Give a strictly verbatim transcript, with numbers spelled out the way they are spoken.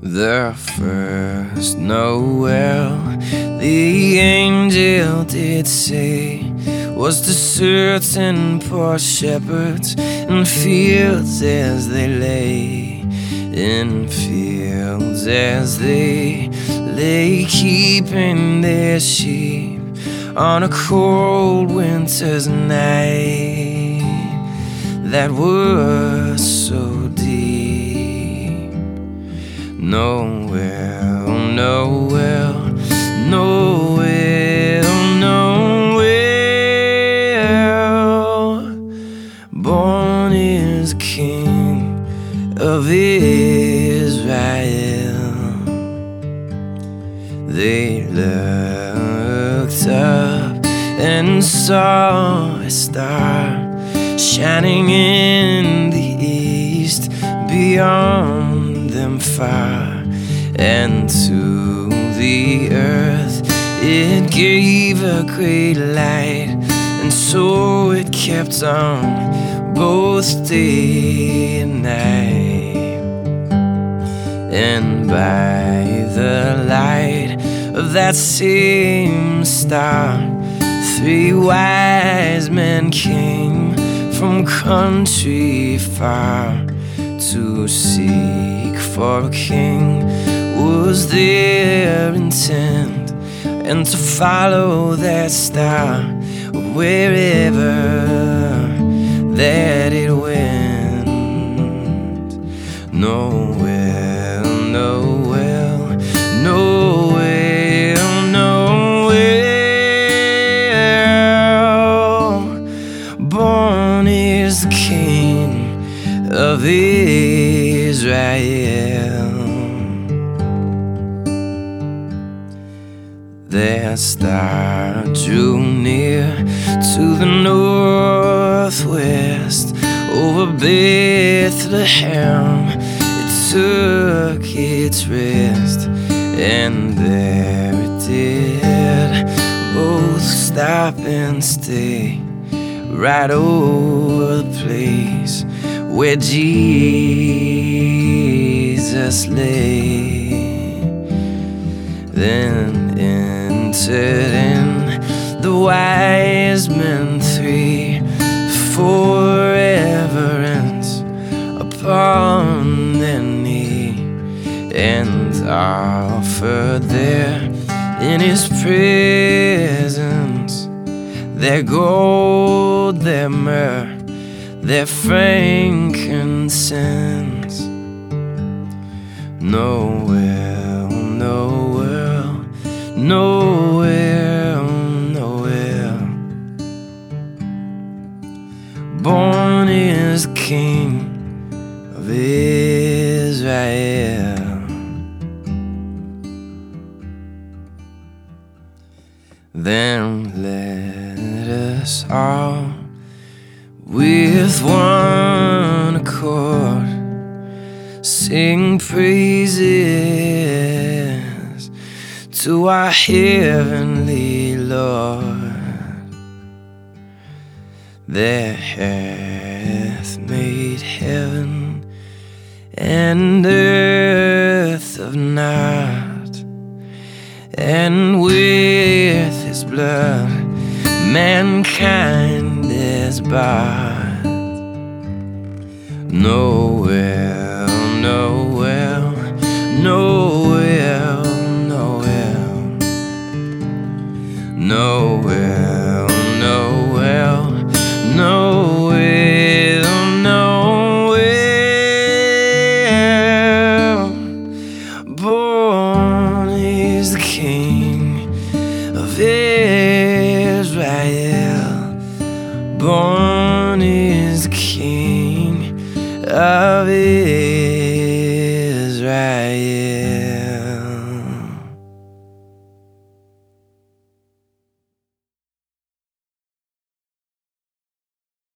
The first Noel, the angel did say, was to certain poor shepherds in fields as they lay, in fields as they lay, keeping their sheep on a cold winter's night that was so deep. Noel, Noel, Noel, Noel, born is King of Israel. They looked up and saw a star shining in the east beyond them far, and to the earth it gave a great light, and so it kept on both day and night. And by the light of that same star, three wise men came from country far to seek for a king was their intent, and to follow that star wherever that it went. Noel, Noel, Noel, Noel, born is the King of Israel. Their star drew near to the northwest, over Bethlehem it took its rest, and there it did both stop and stay right over the place where Jesus lay. Then entered in the wise men three, for reverence upon their knee, and offered there in his presence their gold, their myrrh, their frankincense. Noel, Noel, Noel, Noel, born is King of Israel. Then let us all with one accord sing praises to our heavenly Lord, that hath made heaven and earth of naught, and with his blood mankind is bought. Noel, Noel, Noel, Noel, Noel, Noel, Noel, Noel, born is the King of Israel, born is the King of Israel.